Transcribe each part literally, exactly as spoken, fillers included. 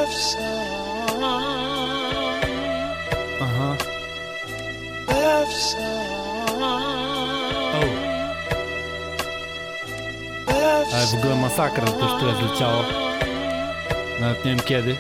Aha. Oh. Ale w ogóle masakra, to już tyle zleciało. Nawet nie wiem kiedy.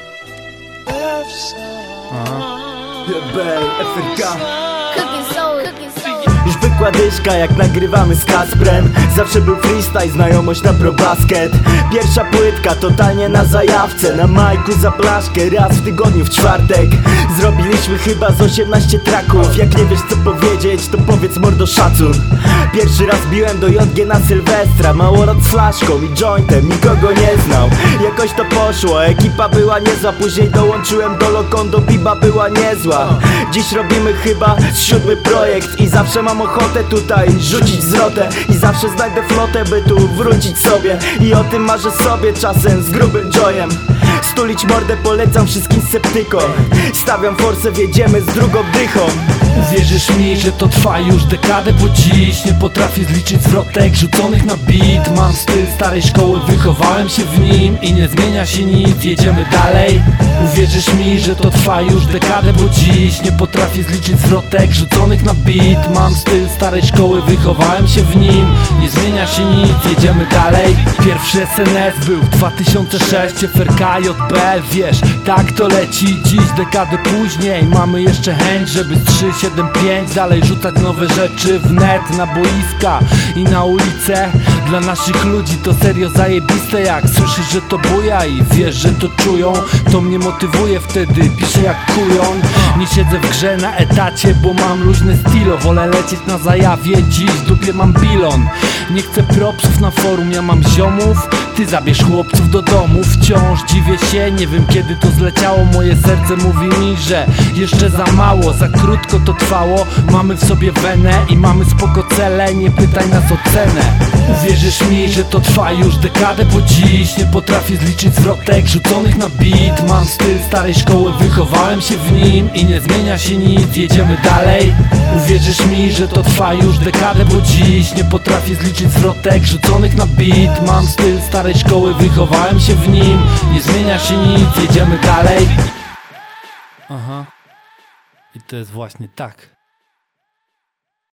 Aha. D B, F R K. Cooking soul, cooking soul. Już zwykła dyszka jak nagrywamy z Kasprem. Zawsze był freestyle, znajomość na probasket. Pierwsza płytka totalnie na zajawce. Na majku za blaszkę, raz w tygodniu w czwartek. Zrobiliśmy chyba z osiemnaście traków. Jak nie wiesz co powiedzieć, to powiedz mordo szacun. Pierwszy raz biłem do J G na Sylwestra. Małolat z flaszką i jointem, nikogo nie znał. Jakoś to poszło, ekipa była niezła. Później dołączyłem do Lokondo, biba była niezła. Dziś robimy chyba siódmy projekt i zawsze mam ochotę tutaj rzucić zwrotę. I zawsze znajdę flotę, by tu wrócić sobie. I o tym marzę sobie czasem z grubym joyem. Stulić mordę polecam wszystkim sceptykom. Stawiam forsę, wjedziemy z drugą dychą. Uwierzysz mi, że to trwa już dekadę, bo dziś nie potrafię zliczyć zwrotek rzuconych na beat. Mam styl starej szkoły, wychowałem się w nim i nie zmienia się nic, jedziemy dalej. Uwierzysz mi, że to trwa już dekadę, bo dziś nie potrafię zliczyć zwrotek rzuconych na beat. Mam styl starej szkoły, wychowałem się w nim, nie zmienia się nic, jedziemy dalej. Pierwszy S N S był w dwa tysiące szóstym, F R K, J B, wiesz, tak to leci. Dziś dekadę później mamy jeszcze chęć, żeby z trzy siedem pięć dalej rzucać nowe rzeczy w net, na boiska i na ulicę. Dla naszych ludzi to serio zajebiste, jak słyszysz, że to buja i wiesz, że to czują. To mnie motywuje wtedy, piszę jak kujon. Nie siedzę w grze na etacie, bo mam luźne stilo. Wolę lecieć na zajawie, dziś w dupie mam bilon. Nie chcę propsów na forum, ja mam ziomów. Ty zabierz chłopców do domu. Wciąż dziwię się, nie wiem kiedy to zleciało. Moje serce mówi mi, że jeszcze za mało, za krótko to trwało. Mamy w sobie wenę i mamy spoko cele, nie pytaj nas o cenę. Uwierzysz mi, że to trwa już dekadę, bo dziś nie potrafię zliczyć zwrotek rzuconych na beat. Mam styl starej szkoły, wychowałem się w nim i nie zmienia się nic, jedziemy dalej. Uwierzysz mi, że to trwa już dekadę, bo dziś nie potrafię zliczyć zwrotek rzuconych na beat. Mam styl starej szkoły, wychowałem się w nim, nie zmienia się nic, jedziemy dalej. Aha. I to jest właśnie tak.